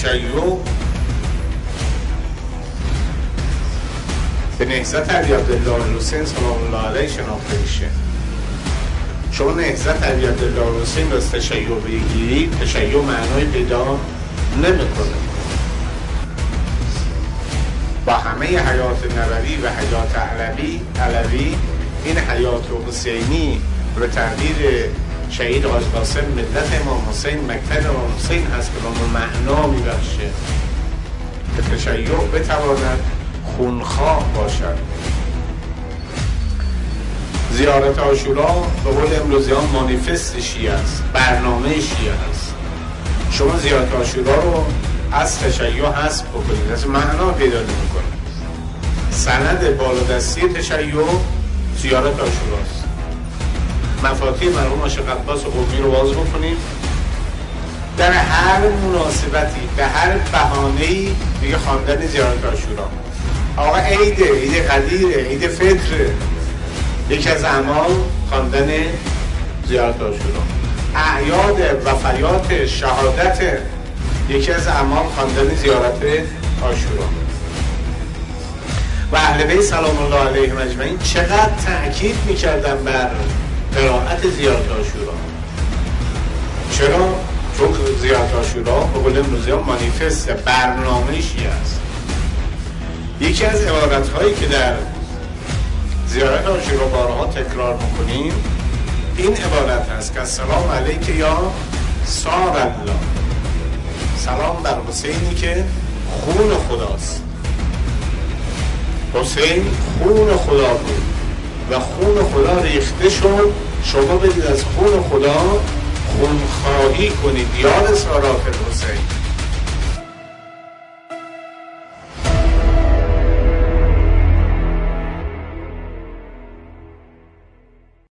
تشیع به نهضت علی عبدالله الحسین سلام الله علیه شناخته میشه. شما نهضت علی عبدالله الحسین رو از تشیع بگیرید، تشیع معنای پیدا نمیکنه. با همه حیات نبوی و حیات علوی این حیات حسینی به تقدیر شهید حاج قاسم ملت امام حسین مکتب امام حسین هست که به ما معنا میبخشه که تشیع بتواند خونخواه باشد. زیارت عاشورا به قول امروزیان مانیفست شیعه است، برنامه شیعه است. شما زیارت عاشورا رو از تشیع حذف بکنید، از معنا پیدا نمی‌کنه. سند بالادستی تشیع زیارت عاشوراست. مفاتیح مرحوم عاشق عباس قمی رو باز بکنید، در هر مناسبتی به هر بهانه‌ای دیگه خواندن زیارت عاشورا. آقا عید قدیره، عید فطره، یکی از اعمال خواندن زیارت عاشورا. اعیاد وفیات شهادت، یکی از اعمال خواندن زیارت عاشورا. و اهل بیت سلام الله علیهم اجمعین چقدر تأکید میکردن بر قرائت زیارت عاشورا. چرا؟ چون زیارت عاشورا به قول امروزیان مانیفست برنامه شیعه است. یکی از عبارت‌هایی که در زیارت عاشورا بارها تکرار میکنیم این عبارت هست که السلام علیک یا سار الله، سلام بر حسینی که خون خداست. حسین خون خدا بود و خون خدا ریخته شد، شما بدید از خون خدا خونخواهی کنید. یاد سارات حسین.